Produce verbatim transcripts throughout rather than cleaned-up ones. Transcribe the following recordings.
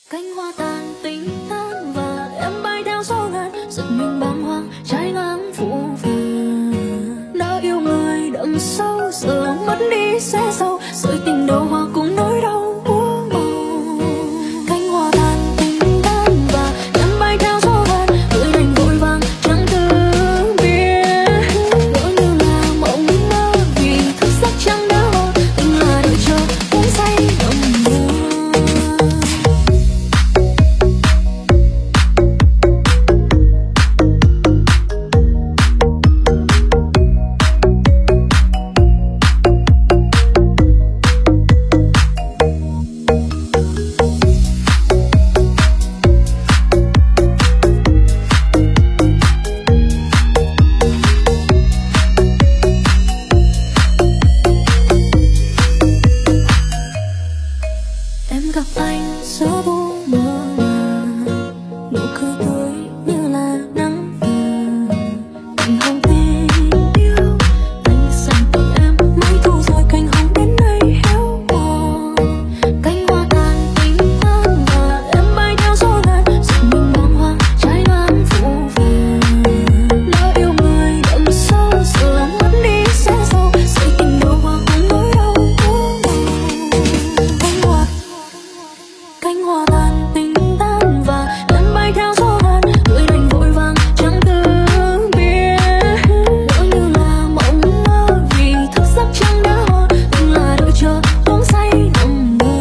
Cánh hoa tàn tình tan và em bay theo gió ngàn, giật mình bàng hoàng trái ngang phủ vàng. Đã yêu người đậm sâu giờ mất đi sẽ sâu, rơi tình đầu hoa cùng nỗi đau úa màu. Cánh hoa tàn tình tan và em bay theo gió ngàn, người đành vội vàng chẳng từ biết. Ngỡ như là mộng mơ vì thức giấc chẳng đã hoa, tình là đợi chờ uống say nồng mơ. Em gặp anh giữa thu mơ màng, nụ cười tươi như là nắng vàng. Cành hồng tình yêu, anh dành tặng em mấy thu rồi cành hồng đến nay héo mòn. Cánh hoa tàn tình tan và em bay theo gió ngàn, giật mình bàng hoàng trái ngang phủ vàng. Đã yêu người đậm sâu giờ mất đi sẽ sâu, rơi tình đầu hoa cùng nỗi đau úa màu. Cánh hoa Cánh hoa tàn tình tan và em bay theo gió ngàn, người đành vội vàng chẳng từ biết. Ngỡ như là mộng mơ vì thức giấc chẳng đã hoa, tình là đợi chờ uống say nồng mơ.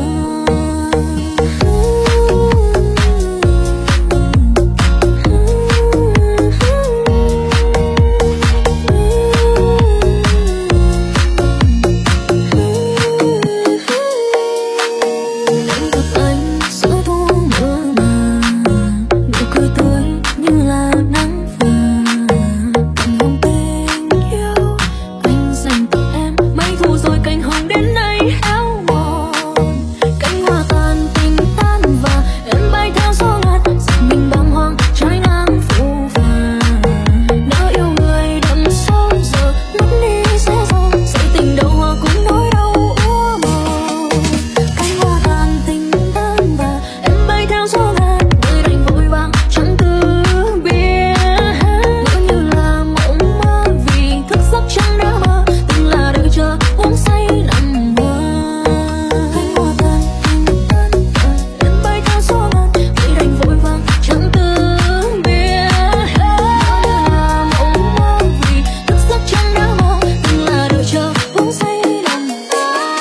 Em gặp anh giữa thu mơ màng, nụ cười tươi như là nắng vàng. Cành hồng tình yêu, anh dành tặng em mấy thu rồi cành hồng đến nay héo mòn. Cánh hoa tàn tình tan và em bay theo gió ngàn, giật mình bàng hoàng trái ngang phủ vàng. Đã yêu người đậm sâu giờ mất đi sẽ sâu, rơi tình đầu hoa cùng nỗi đau úa màu. Cánh hoa tàn tình tan và em bay theo gió ngàn, người đành vội vàng chẳng từ biết. Ngỡ như là mộng mơ vì thức giấc chẳng đã mơ, tình là đợi chờ uống say nằm mơ. Cánh hoa tàn tình tan và em bay theo gió ngàn, người đành vội vàng chẳng từ biết. Ngỡ như là mộng mơ vì thức giấc chẳng đã mơ, tình là đợi chờ uống say nằm mơ.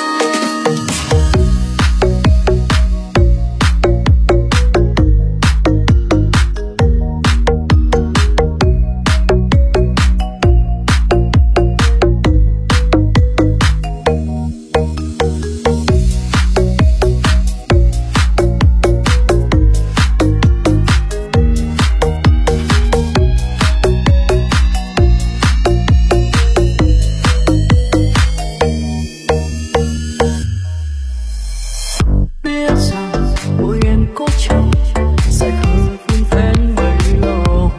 Biết rằng môi em có trông sẽ khờ vun vén bấy lâu.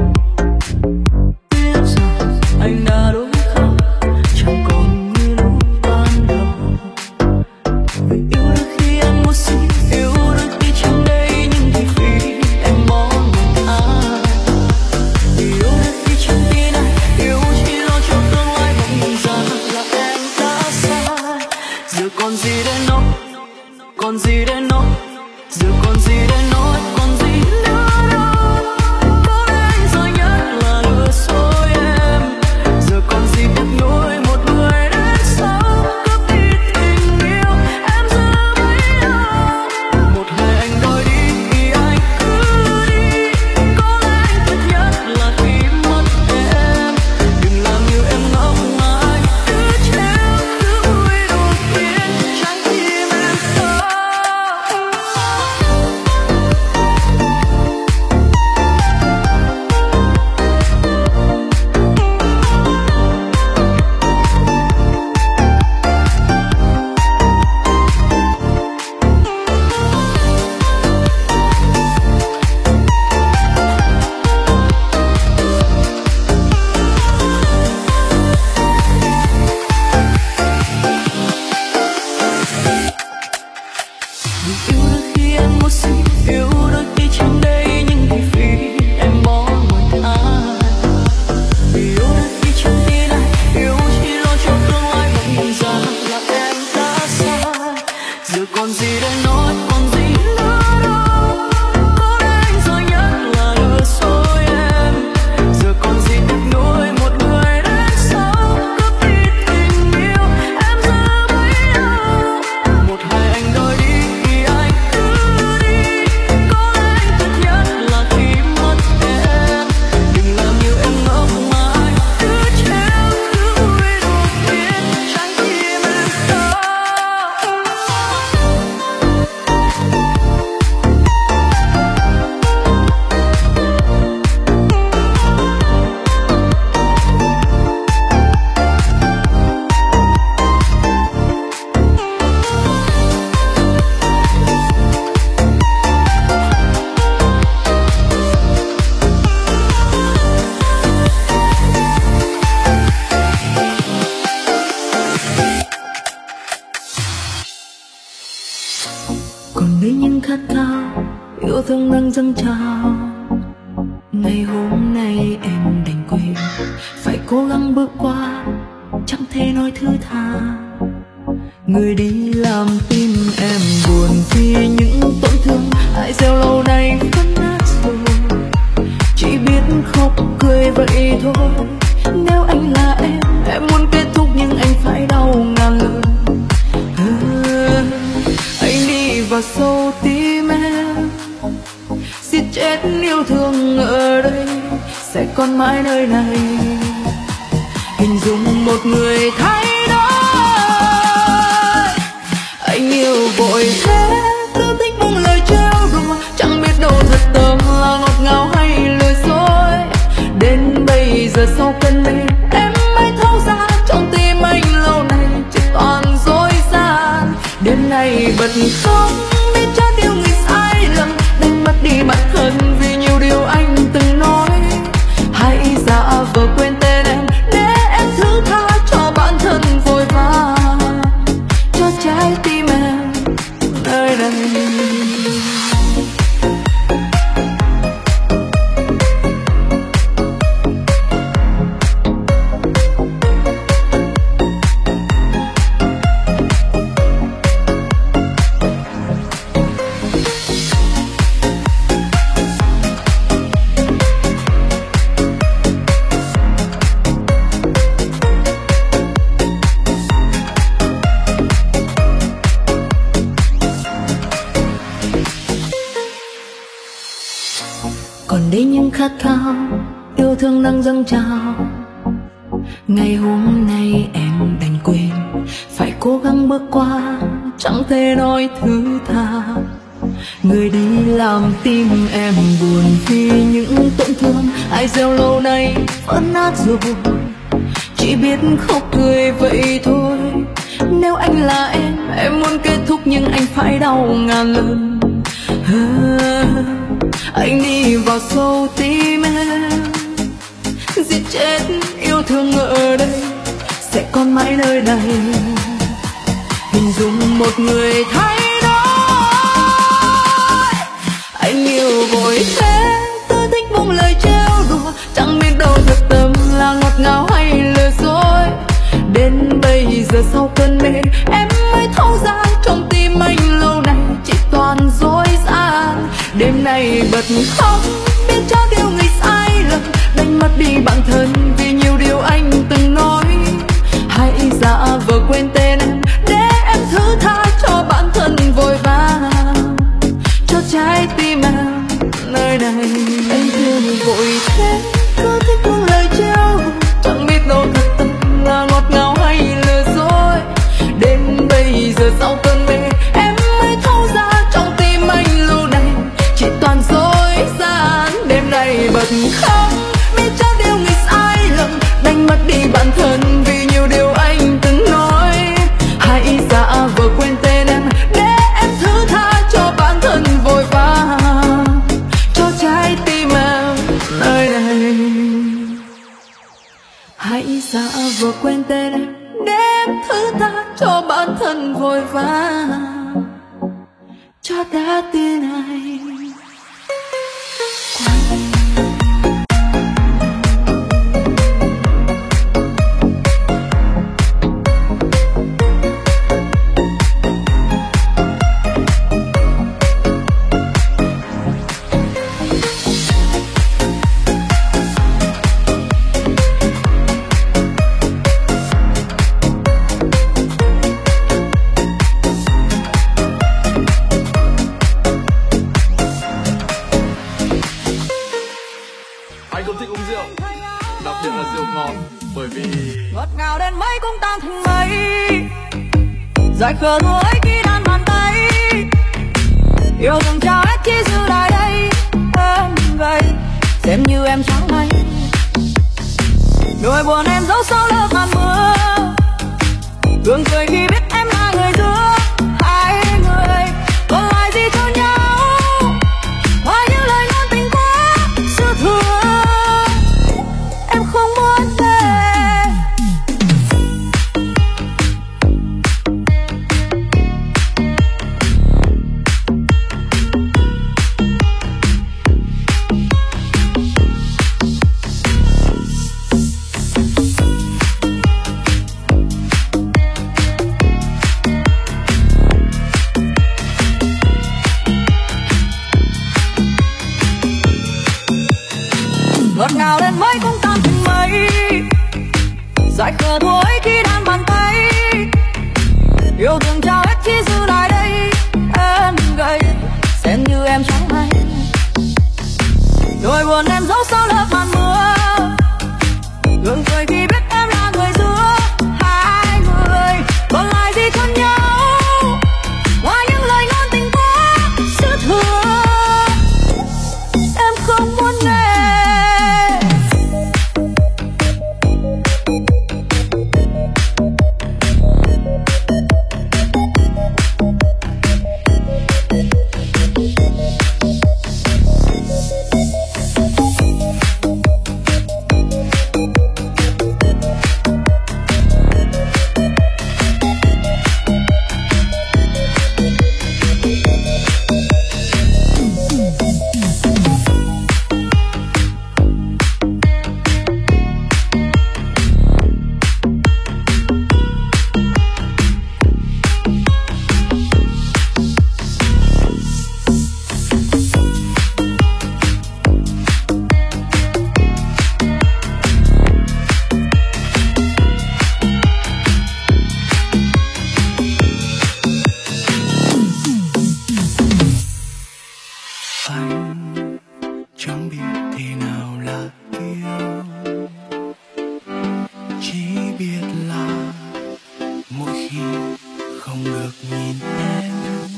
Biết rằng anh đã đổi khác, chẳng còn như lúc ban đầu. Vì yêu đôi khi anh muốn xin, yêu đôi khi chẳng đây, nhưng vì vì em bỏ mình ai. Vì yêu đôi khi chẳng tin ai, yêu chỉ lo cho tương lai bằng ra là em đã sai. Giờ còn gì để nói, còn gì để nói, giờ còn gì để nói, còn gì nữa đâu. Có lẽ anh giỏi nhất là lừa dối em. Giờ còn gì tiếc nuối một người đến sau, cướp đi tình yêu em giữ bấy lâu. Một ngày anh đòi đi thì anh cứ đi. Có lẽ anh tiếc nhất là khi mất em. Đừng làm như em ngốc ngại, cứ trêu cứ vui đột biến trái tim em khóc. Yêu đôi khi em một xinh, yêu đôi khi trong đây những thị phi em bỏ một ai. Yêu đôi khi trong tin anh, yêu chỉ lo cho tương lai mà nhìn ra là em đã sai. Giờ còn gì để nói, còn gì nữa đâu. Có lẽ anh rồi nhất là lừa dối em. Giờ còn gì tiếc nuối một người đến sau cướp đi tình yêu em giờ bấy lâu. Một hai anh đòi đi thì anh cứ đi. Có lẽ anh thật nhất là khi mất em. Đừng làm như em ngốc mà anh cứ treo cứ vui đột nhiên trái tim em đau. Còn đây những khát khao yêu thương đang dâng trào. Ngày hôm nay em đành quên, phải cố gắng bước qua, chẳng thể nói thứ tha. Người đi làm tim em buồn vì những tổn thương ai gieo lâu nay vẫn nát rồi. Chỉ biết khóc cười vậy thôi. Nếu anh là em, em muốn kết thúc nhưng anh phải đau ngàn lần. Ừ, anh đi vào sâu tim em, giết chết yêu thương ở đây sẽ còn mãi nơi này. Hình dung một người thay đổi, anh yêu vội thế cứ thích buông lời trêu đùa, chẳng biết đâu thật tâm là ngọt ngào hay lừa dối. Đến bây giờ sau cơn mê em mới thấu ra trong tim anh lâu nay chỉ toàn dối gian. Đêm nay bật khóc biết cho điều người sai lầm, đánh mất đi bản thân vì nhiều điều anh từng nói. Hãy giả vờ quên tên em để em thứ tha cho bản thân vội vã, cho trái tim em nơi đây. Còn đây những khát khao yêu thương đang dâng trào. Ngày hôm nay em đành quên, phải cố gắng bước qua, chẳng thể nói thứ tha. Người đi làm tim em buồn vì những tổn thương ai gieo lâu nay vẫn nát rồi. Chỉ biết khóc cười vậy thôi. Nếu anh là em, em muốn kết thúc nhưng anh phải đau ngàn lần. À, anh đi vào sâu tim em, giết chết yêu thương ở đây sẽ còn mãi nơi này. Hình dung một người thay đổi, anh yêu vội thế tôi thích buông lời trêu đùa, chẳng biết đâu thật tâm là ngọt ngào hay lừa dối. Đến bây giờ sau cơn mê em mới thấu ra trong tim anh lâu nay chỉ toàn dối gian. Đêm nay bật khóc biết cho điều người sai lầm, đánh mất đi bản thân vì nhiều điều anh từng nói. Hãy giả vờ quên tên em để em thứ tha cho bản thân vội vã, cho trái tim em nơi này. Anh thương vội thế cứ thích buông lời trêu, chẳng biết đâu thật tâm là ngọt ngào hay lừa dối. Đến bây giờ sau cơn mê em mới thấu ra trong tim anh lâu nay chỉ toàn dối gian. Đêm nay bật khóc biết cho điều người sai lầm, đánh mất đi bản thân vì nhiều điều anh từng nói. Hãy giả vờ quên tên em để em thứ tha cho bản thân vội vã, cho trái tim em nơi này. Hãy giả vờ quên tên em để em thứ tha cho bản thân vội vã, cho ta tin anh. Anh cũng thích uống rượu, đặc biệt là rượu ngọt, bởi vì ngọt ngào đến mấy cũng tan thành mây, dài khờ đuối khi đan bàn tay, yêu thương trao hết chỉ giữ lại đây. Em gầy xem như em trắng hay, nỗi buồn em giấu sau lớp màn mưa, gương cười khi biết em là người giữa hai người, còn lại gì cho nhau ngoài những lời ngôn tình quá dư thừa. Em không muốn về. Ngọt ngào đến mấy cũng tan thành mây, dài khờ đuối khi đan bàn tay, yêu thương trao hết chỉ giữ lại đây. Em gầy xem như em trắng hay, nỗi buồn em giấu sau lớp màn mưa, gương cười khi biết em là người giữa hai người, còn lại gì cho nhau ngoài những lời ngôn tình quá dư thừa. Em không muốn nghe. Anh chẳng biết thế nào là yêu, chỉ biết là mỗi khi không được nhìn em,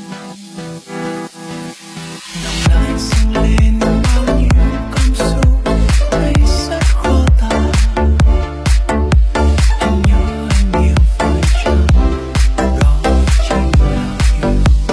lòng lại dâng lên bao nhiêu cảm xúc thấy rất khó tả. Em nhớ anh nhiều phải chăng đó chính là yêu.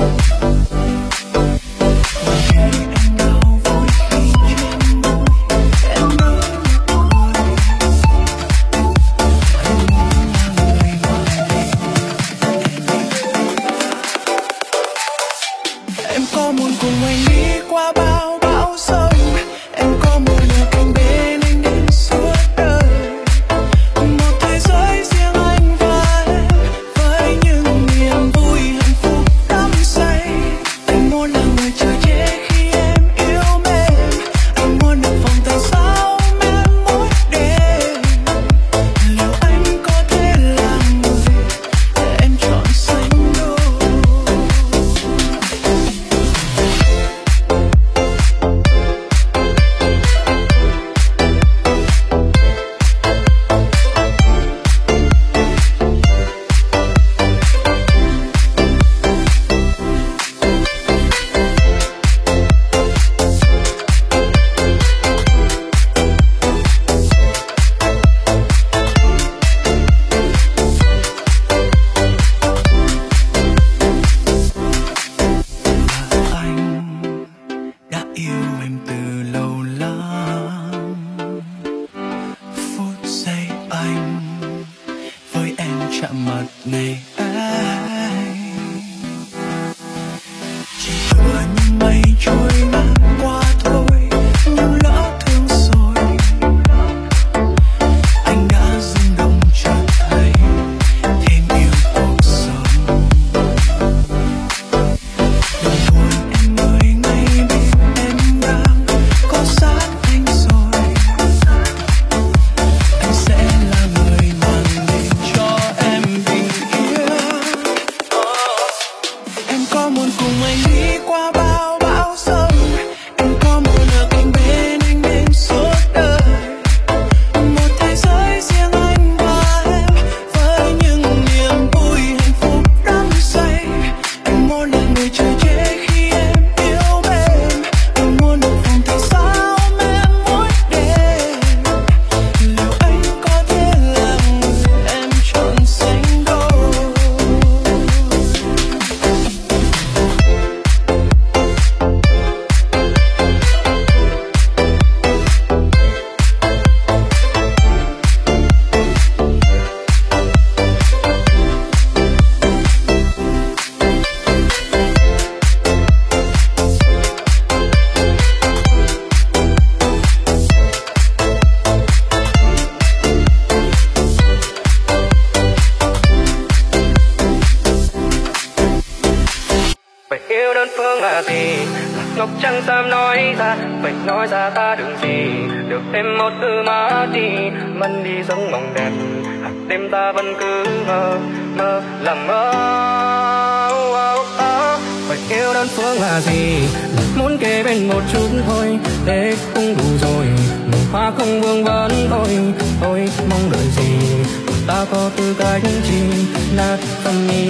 Em có muốn cùng anh đi qua bao bão giông, em có muốn ở cạnh bên anh đến suốt đời, một thế giới riêng anh và em với những niềm vui hạnh phúc đắm say. Anh muốn là người chờ che khi em yêu mến, anh muốn được vòng tay sau em mỗi đêm. Liệu anh có thể là người để em chọn xanh đôi? tựa như mây trôi ngang qua thôi, nhưng lỡ thương rồi anh đã rung động chợt thấy thêm yêu cuộc sống. Đừng buồn em ơi, ngay biết em đang có sát anh rồi, anh sẽ là người mang đến cho em bình yên. Em có muốn cùng anh đi qua bao bão giông, em có muốn ở cạnh bên anh đến suốt đời, một thế giới riêng anh và em với những niềm vui hạnh phúc đắm say. Anh muốn là người chờ che khi em yêu em, anh muốn được vòng tay sao ôm em mỗi đêm. Liệu anh có thể là người em chọn sánh đôi? Vậy yêu đơn phương là gì? Lạc ngọc trắng dám nói ra, vậy nói ra ta đừng gì. Được thêm một từ mà đi, mất đi giấc mộng đẹp. Hạt đêm ta vẫn cứ mơ, mơ làm mơ. Oh, oh, oh. Vậy yêu đơn phương là gì? Là muốn kề bên một chút thôi, thế cũng đủ rồi. Mùa hoa không vương vấn thôi, tôi mong đợi gì? Ta có tư cách chi, nát tâm ý.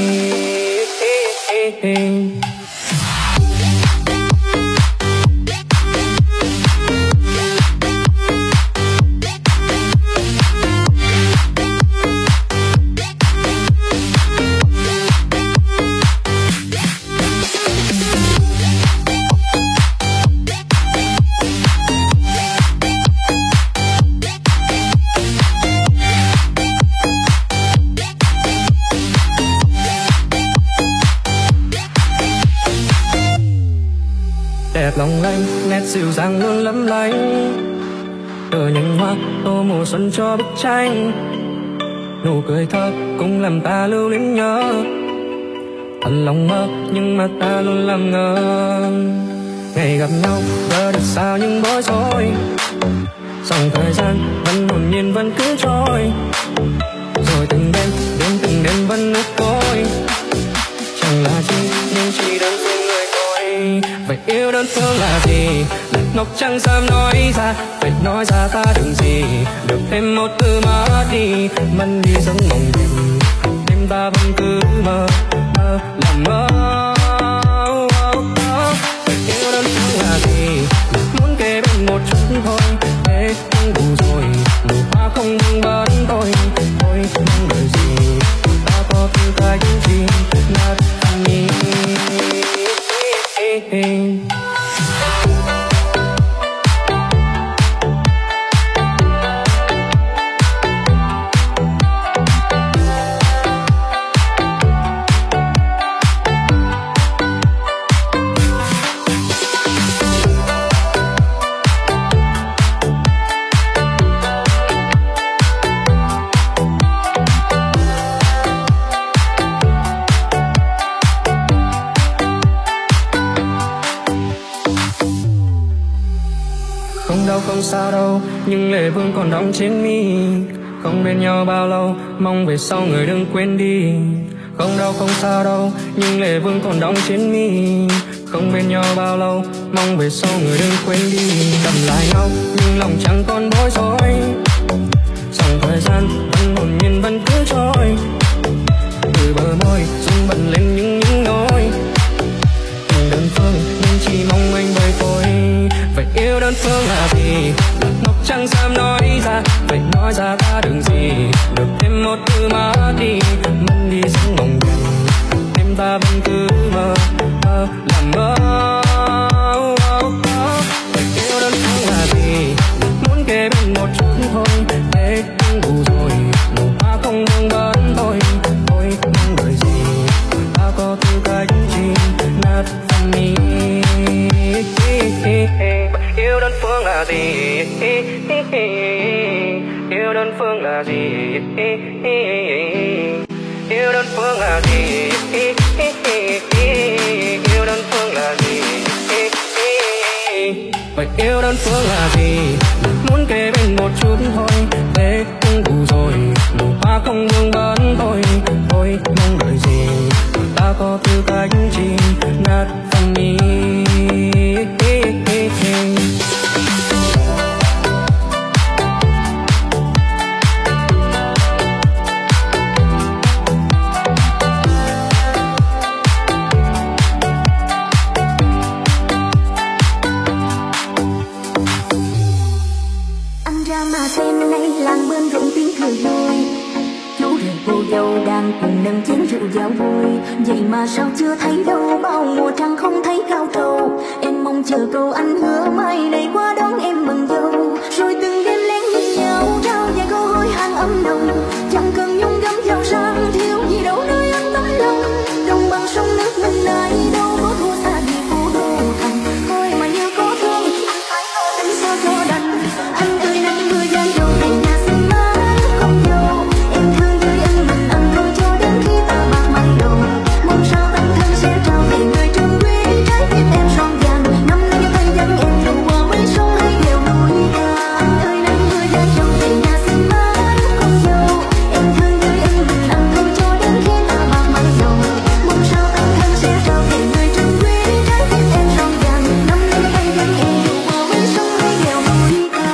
Đẹp lòng lanh, nét dịu dàng luôn lấp lánh, từ nhành hoa tô mùa xuân cho bức tranh. Nụ cười thơ cũng làm ta lưu luyến nhớ, thật lòng mơ nhưng mà ta luôn làm ngơ. Ngày gặp nhau giờ được sao nhưng bối rối, dòng thời gian vẫn hồn nhiên vẫn cứ trôi, rồi từng đêm đến từng đêm vẫn ước tối. Chẳng là chi nhưng chỉ đơn phương người thôi. Vậy yêu đơn phương là gì? Lạc ngọc chẳng dám nói ra, vậy nói ra ta đừng gì. Được thêm một từ mà đi, mất đi giấc mộng đẹp. Đêm ta vẫn cứ mơ, mơ làm mơ. Oh, oh, oh. Vậy yêu đơn phương là gì? Muốn kề bên một chút thôi, thế cũng đủ rồi. Nụ hoa không vương vấn tôi, tôi mong đợi gì? Ta có tư cách gì? Nát tâm ý. Không đau không sao đâu, nhưng lệ vương còn đọng trên mi. Không bên nhau bao lâu, mong về sau người đừng quên đi. Không đau không sao đâu, nhưng lệ vương còn đọng trên mi. Không bên nhau bao lâu, mong về sau người đừng quên đi. Cầm lại nhau, nhưng lòng chẳng còn bối rối. Dòng thời gian vẫn hồn nhiên vẫn cứ trôi, từ bờ môi rung bật lên những những nỗi. Tình đơn phương nhưng chỉ mong anh với tôi. Vậy yêu đơn phương là gì? Lạc ngọc chẳng dám nói ra, vậy nói ra ta đừng gì. Được thêm một từ mà đi, mất đi giấc mộng đẹp. Đêm ta vẫn cứ mơ, mơ làm mơ. Oh, oh, oh. Vậy yêu đơn phương là gì? Muốn kề bên một chút thôi, thế cũng đủ rồi. Nụ hoa không vương vấn thôi, tôi mong đợi gì? Ta có tư cách chi? Nát tâm đơn phương là gì? Yêu đơn phương là gì? Yêu đơn phương là gì? Yêu đơn phương là gì? Vậy yêu đơn phương là gì? Muốn kề bên một chút thôi, thế cũng đủ rồi. Nụ hoa không vương vấn thôi, thôi mong đợi gì? Ta có tư cách chi nát phần mi. Cùng nâng chén rượu giao vui, vậy mà sao chưa thấy đâu, bao mùa trăng không thấy cao trầu. Em mong chờ câu anh hứa mai này qua đón em mừng dâu, rồi từng đêm lén nhìn nhau trao vài câu hối hàn âm nồng. Chẳng cần nhung gấm giàu sang, thiếu gì đâu nơi anh tấm lòng. Đồng bằng sông nước mình này đâu có thua xa gì phố đô thành. Thôi mà như có thương anh phải lo tính sao cho đành. Anh ơi nắng mưa gian dầu này nhà xin má không dâu. Em thương với anh mình anh thôi cho đến khi ta bạc mày đầu. Mong sao anh thân sẽ trao về người trân quý trái tim em son vàng. Năm nay cho thân dẫn em dù qua mấy sông hay đèo núi cao. Anh ơi nắng mưa gian dầu này nhà xin má không dâu. Em thương với anh mình anh thôi cho đến khi ta bạc mày đầu. Mong sao anh thân sẽ trao về người trân quý trái tim em son vàng. Năm nay cho thân dẫn em dù qua mấy sông hay đèo núi cao.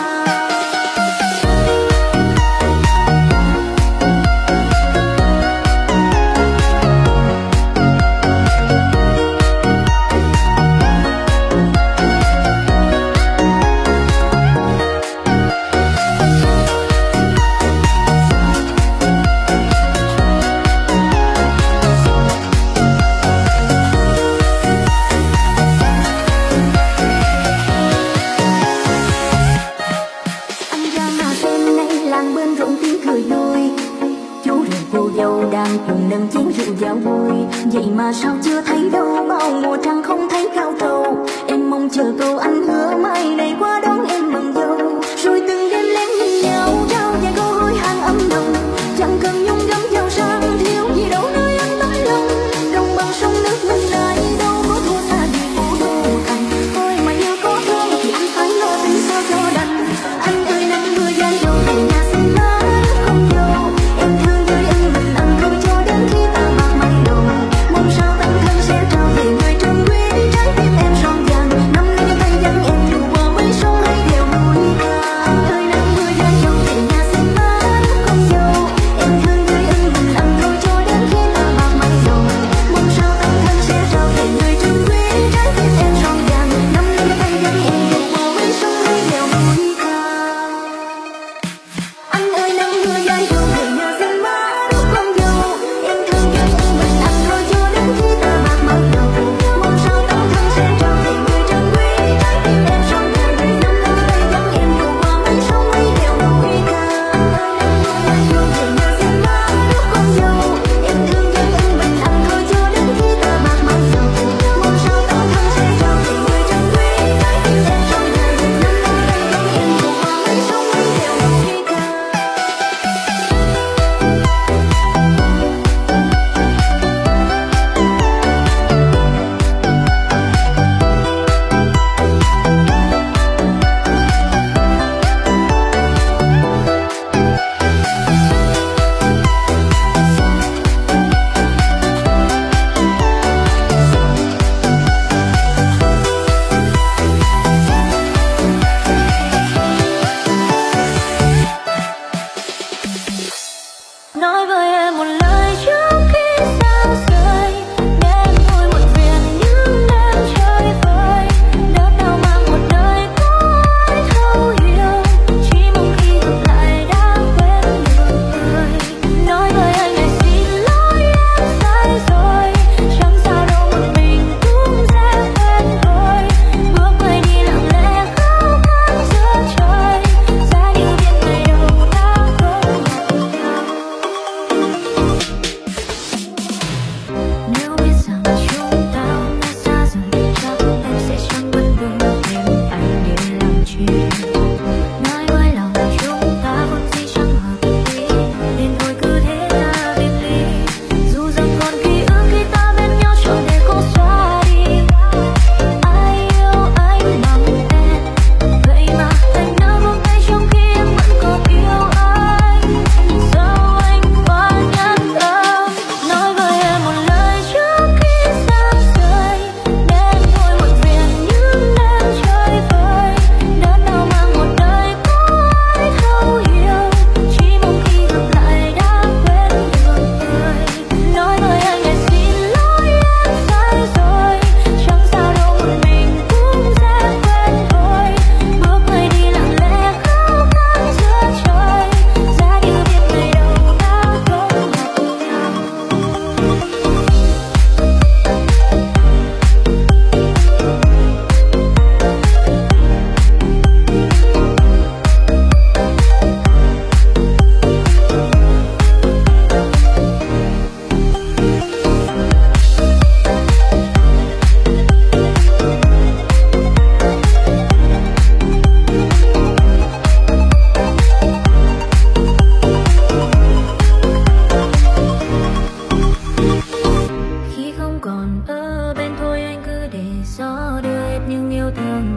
Anh ra mà xem nay làng bên rộn tiếng cười vui. Chú rể cô dâu đang cùng nâng chén rượu giao vui, vậy mà sao chưa thấy đâu, bao mùa trăng không thấy cao trầu. Em mong chờ câu anh hứa mai này qua đón em mừng dâu, rồi từng đêm lén nhìn nhau trao vài câu hối hàn âm nồng. Chẳng cần nhung gấm giàu sang, thiếu gì đâu nơi anh tấm lòng. Đồng bằng sông nước mình này đâu có thua xa gì phố đô thành. Thôi mà như có thương thì anh phải lo tính sao cho đành. Anh ơi nắng mưa gian dầu này nhà xin má không dâu. Em thương với anh mình anh thôi cho đến khi ta bạc mày đầu. Mong sao anh thân sẽ trao về người trân quý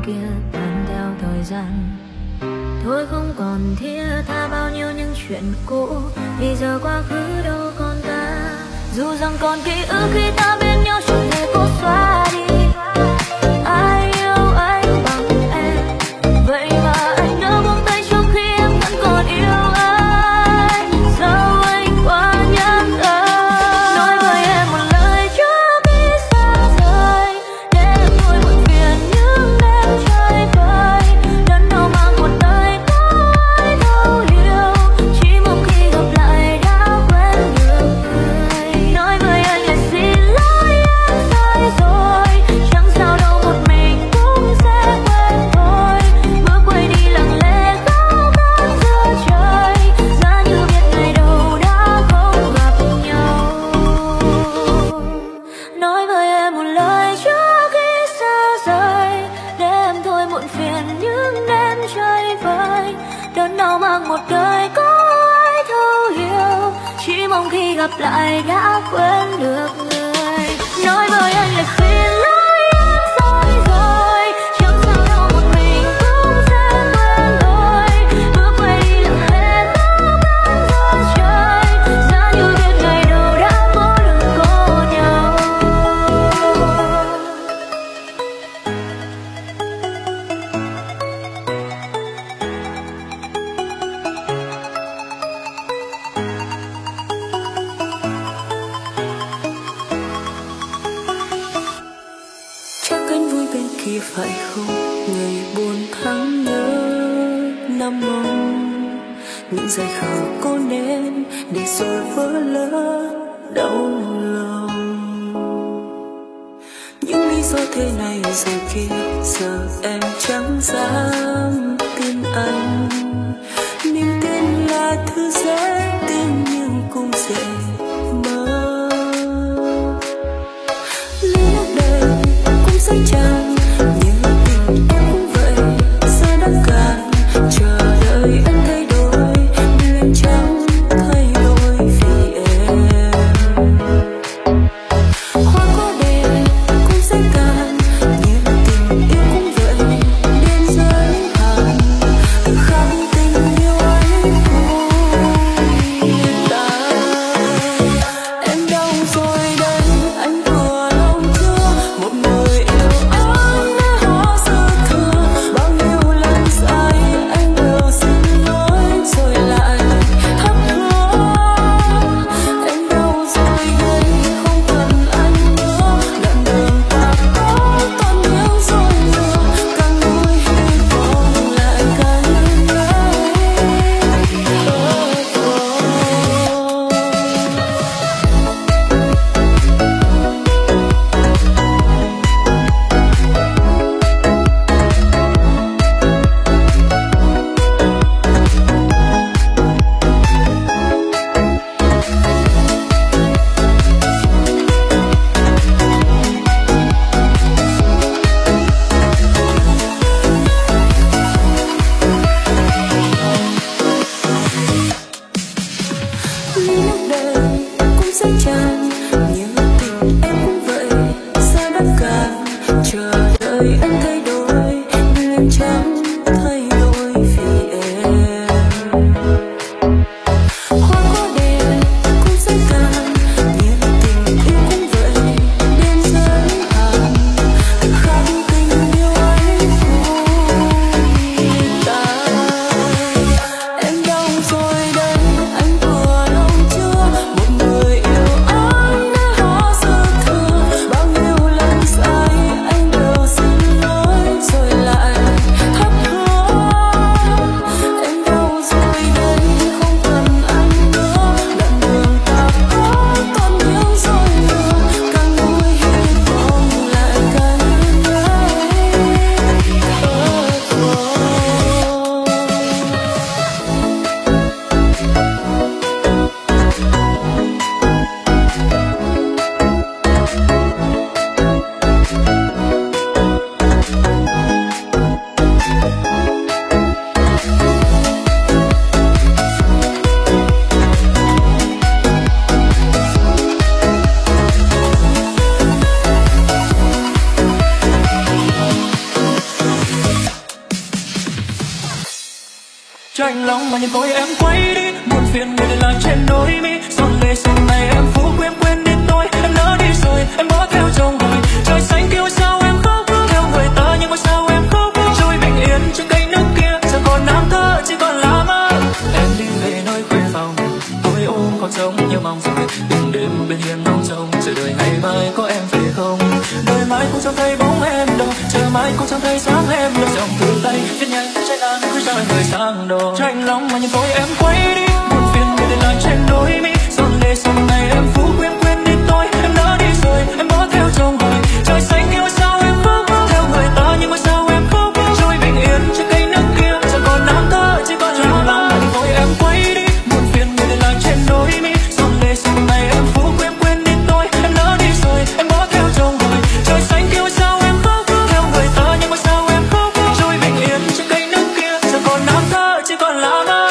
kia tan theo thời gian. Thôi không còn thiết tha bao nhiêu những chuyện cũ, vì giờ quá khứ đâu còn ta. Dù rằng còn ký ức khi ta bên nhau chẳng thể cố xóa đi. Ai yêu anh bằng em, vậy mà anh đã buông tay trong khi em vẫn còn yêu anh. Sao anh quá nhẫn tâm? Nói với em một lời trước khi xa rời, để em thôi buồn phiền những đêm chơi vơi. Lần đầu mang một đời có ai thấu hiểu, chỉ mong khi gặp lại đã quên được người. Nói với anh là xin lỗi em sai rồi, chẳng sao đâu một mình cũng sẽ quên thôi. Bước quay đi lặng lẽ khóc than giữa trời, giá như biết ngày đầu đã không gặp nhau. Nói với em một lời trước khi xa rời, để em thôi muộn phiền những đêm chơi vơi. Đớn đau mang một đời có ai thấu hiểu, chỉ mong khi gặp lại đã quên được người. Nói với anh là xin lỗi em sai rồi, chẳng sao đâu một mình cũng sẽ quên thôi. Bước quay đi lặng lẽ khóc than giữa trời, giá như biết ngày đầu đã có được có nhau. Chắc anh vui bên kia phải không? Ngày buồn tháng nhớ năm mong, những giây khờ có nên để rồi vỡ lỡ đau lòng. Những lý do thế này rồi kia, giờ em chẳng dám tin anh. Niềm tin là thứ dễ tin nhưng cũng dễ mơ. Lý lúc đời cũng sẽ chẳng như tình em cũng vậy. Giờ đã càng chờ đợi anh thay đổi, nhưng em chẳng thay đổi vì em. Hoa có đẹp cũng sẽ càng như tình yêu cũng vậy. Đến giới hạn khắc tình yêu ấy vui ta. Em đau rồi đây, anh vừa lòng chưa? Một người yêu anh đã hóa dư thừa. Bao nhiêu lần sai anh đều xin lỗi rồi lại thất hứa. Em đau rồi đây, không cần anh nữa. Đoạn đường ta có toàn yêu rồi lừa, càng nuối hy vọng lại càng nhớ. Lý lúc đời cũng sẽ chẳng như tình em cũng vậy. Giờ đã càng chờ đợi anh thay đổi, nhưng em chẳng thay đổi vì em. Hoa có đẹp cũng sẽ càng như tình yêu cũng vậy. Đến giới hạn khắc tình yêu ấy vui ta. Em đau rồi đây, anh vừa lòng chưa? Một người yêu anh đã hóa dư thừa. Bao nhiêu lần sai anh đều xin lỗi Cho anh lòng mà nhìn tôi em quay đi, buồn phiền người để lại trên đôi mi. Giọt lệ xuân này em phú quên quên đi tôi, em nỡ đi rồi em bỏ theo chồng rồi. Trời xanh kêu sao em khóc theo người ta, nhưng mà sao em khóc trôi bình yên trên cây nước kia. Giờ còn năm thơ chỉ còn lá mơ. Em đi về nơi khuya phòng, tôi ôm còn sống như mong rồi. Từng đêm bên hiên ngóng trông, chờ đợi ngày mai có em về không. Đợi mãi cũng chẳng thấy bóng em đâu, chờ mãi cũng chẳng thấy sáng em đâu. Dòng thư tay viết nhanh trái nắng cứ cho người sang đồ. Cho anh lòng mà nhìn tôi em quay đi, buồn phiền người để lại trên đôi mi. Giọt lệ xuân này em phú quên quên đi tôi, em nỡ đi rồi em bỏ theo chồng rồi. Trời xanh kêu sao em khóc theo người ta, nhưng mà sao em khóc trôi bình yên trên cây nước kia. Giờ còn năm thơ chỉ còn lá lòng mà nhìn tôi em quay đi, buồn phiền người để lại trên đôi mi. Giọt lệ xuân này em phú quên quên đi tôi, em nỡ đi rồi em bỏ theo chồng rồi. Trời xanh kêu sao em khóc theo người ta, nhưng mà sao em khóc trôi bình yên trên cây nước kia. Giờ còn năm thơ chỉ còn lá mơ.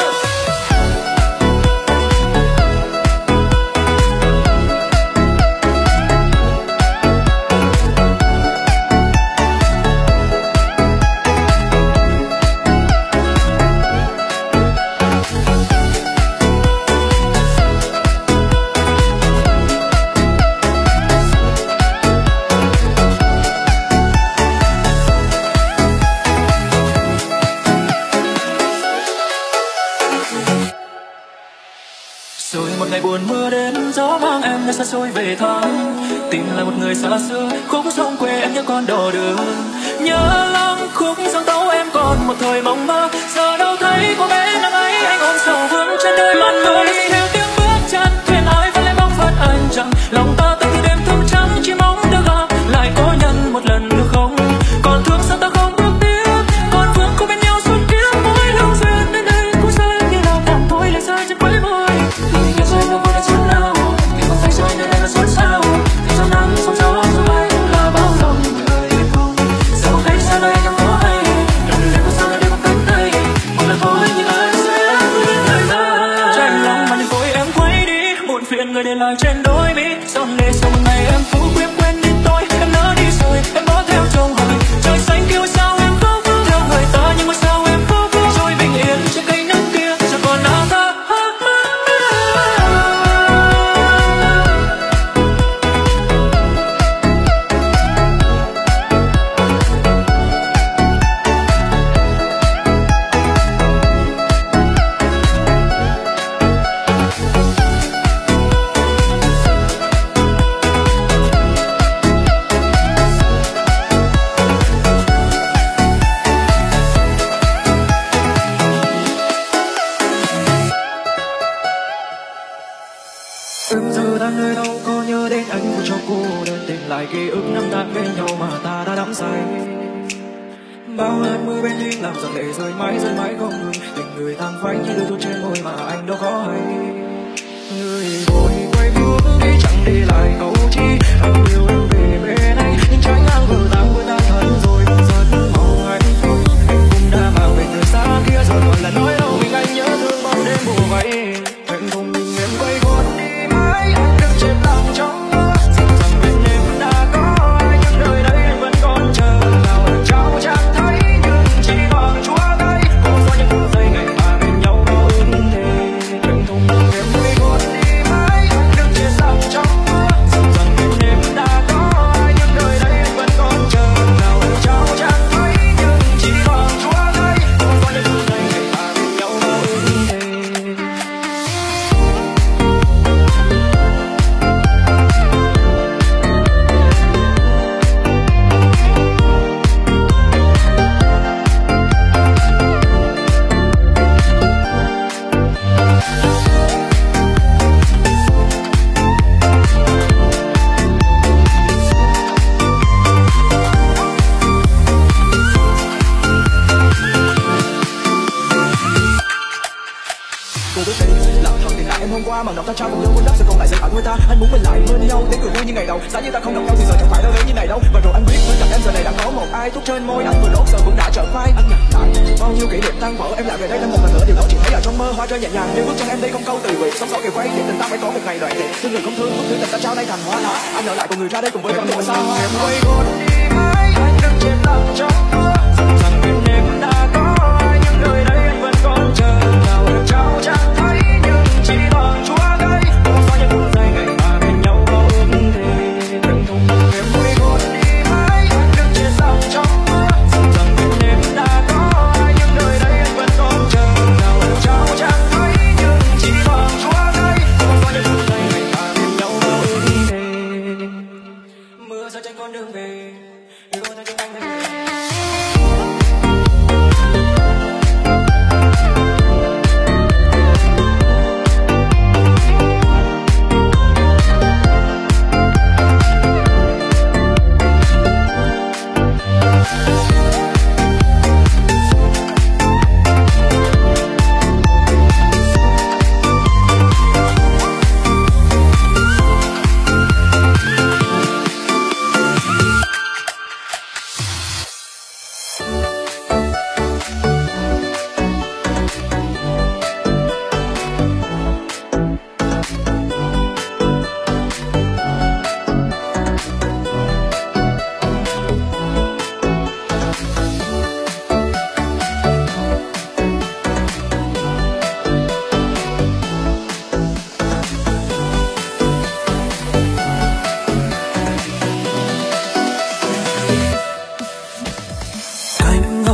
Rồi một ngày buồn mưa đến, gió mang em nơi xa xôi về thăm. Tìm lại một người xa xưa, khúc sông quê em nhớ con đồ đường. Nhớ lắm khúc sông tấu em còn một thời mộng mơ. Giờ đâu thấy cô bé năm ấy, anh ôm sầu vương trên đôi mặt mưa. Theo tiếng bước chân thuyền ái vẫn lấy bóng phật anh chẳng. Lòng ta từng đêm thâu trắng chỉ mong được gặp lại cố nhân một lần được không. Còn thương sao ta không bước tiếp, còn vương không bên nhau suốt kiếp. Mỗi lúc duyên đến đây cũng rơi như nào càng thôi lại rơi trên quấy môi. Ngày rơi đâu có chút nào, vì không phải rơi nơi đây là xôn xao. Thì gió nắng sóng gió gió bay là bao lòng người em không. Dẫu thấy xa đây chẳng có ai, đừng để có sao đây bằng cánh tay. Một lần thôi nhưng ai sẽ quên lời ta. Tranh lòng mà nhìn tôi em quay đi, buồn phiền người để lại trên đôi mi. Giọt lệ xuân này em phú quên quên đi tôi, em nỡ đi rồi em bỏ theo chồng rồi. Trời xanh kêu sao em khóc theo người ta, nhưng mà sao em khóc trôi bình yên trên cây nước kia. Giờ còn nào ta giờ ta nơi đâu có nhớ đến anh của cho cô đơn. Tìm lại ký ức năm tháng bên nhau mà ta đã đắm say. Bao hạt mưa bên hiên làm giọt lệ rơi mãi rơi mãi không ngừng. Tình người tàn phai như đôi thuốc trên môi mà anh đâu có hay. Người vội quay bước đi chẳng đi lại câu chi. Anh yêu em về bên anh nhưng trái ngang vừa ta quên ta thân rồi. Rất mong hạnh phúc anh cũng đã mang về người xa kia rồi. Còn là nói đâu mình anh nhớ thương bao đêm bùa vây. Hẹn cùng mình em quay gót đi mãi, anh đứng trên lòng trong mơ. Rằng rằng bên em đã có ai, nhưng đời đây anh vẫn còn chờ. Nào lần trao chẳng thấy nhưng chỉ còn chúa tay. Cô do những phút giây ngày mà bên nhau bao ước thề. Hẹn cùng mình em quay gót đi mãi, anh đứng trên lòng trong mơ. Rằng rằng bên em đã có ai, nhưng đời đây anh vẫn còn chờ. Nào lần trao chẳng thấy nhưng chỉ còn chúa tay. Cô do những phút giây ngày mà bên nhau bao ước thề. Cô biết đi, lỡ thật thì lại em hôm qua màn đọc ta trao cùng nhau muốn đắp rồi còn lại sẽ hận với ta. Anh muốn mình lại bên nhau tiếng cười vui như ngày đầu. Giá như ta không gặp nhau thì giờ chẳng phải đau đớn như này đâu. Và rồi anh biết bên cạnh em giờ này đã có một ai thuốc trên môi anh vừa đốt giờ cũng đã trở phai. Anh nhặt lại bao nhiêu kỷ niệm tan vỡ em lại về đây thêm một lần nữa. Điều đó chỉ thấy ở trong mơ hoa rơi nhẹ nhàng như bước chân em đây không câu từ biệt. Sóng gió kề quay để tình ta phải có một ngày đoạn tuyệt. Thương người không thương thuốc thứ tình ta trao nay thành hoa lá. Anh ở lại cùng người ra đây cùng với con mùa xa hoa. Em quay gót đi mãi anh đứng trên lòng trong mơ. Rằng rằng bên em đã có ai nhưng đời đây anh vẫn còn chờ.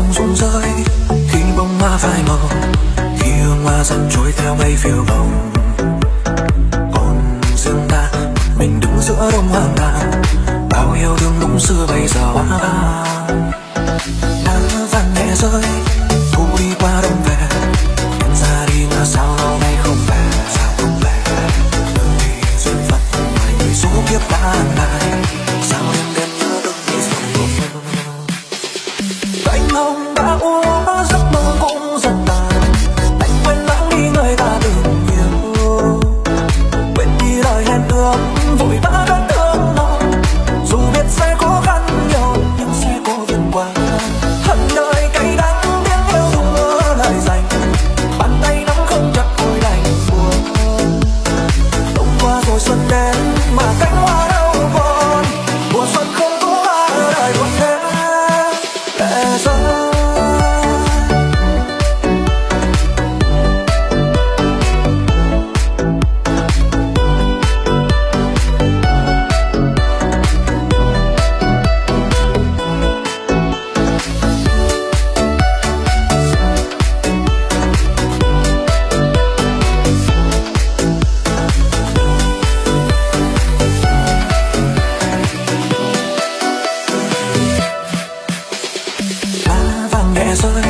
bông rụng rơi khi bông hoa phai màu, khi hương hoa dần trôi theo mây phiêu bồng. Còn riêng ta mình đứng giữa đông hoang tàn, bao yêu thương lúc xưa bây giờ hóa vàng. Lá vàng nhẹ rơi thu đi qua đông về, em ra đi mà sao lâu nay không về, sao không về. Đời duyên phận ngoài người số kiếp đã lại, sao đêm đêm nhớ từng ngày sầu buồn. Cánh hồng đã úa giấc mơ cũng rất tàn, anh quên lãng đi người ta từng yêu, quên đi lời hẹn ước vội vã cất thương lòng. Dù biết sẽ khó khăn nhiều nhưng sẽ cố vượt qua, hận đời cay đắng tiếng yêu thương mưa lời dành, bàn tay nắm không chặt thôi đành buồn. Đông qua rồi xuân đến mà cánh hoa đâu còn, mùa xuân không có hoa đời buồn thế lệ rơi. Lá vàng nhẹ rơi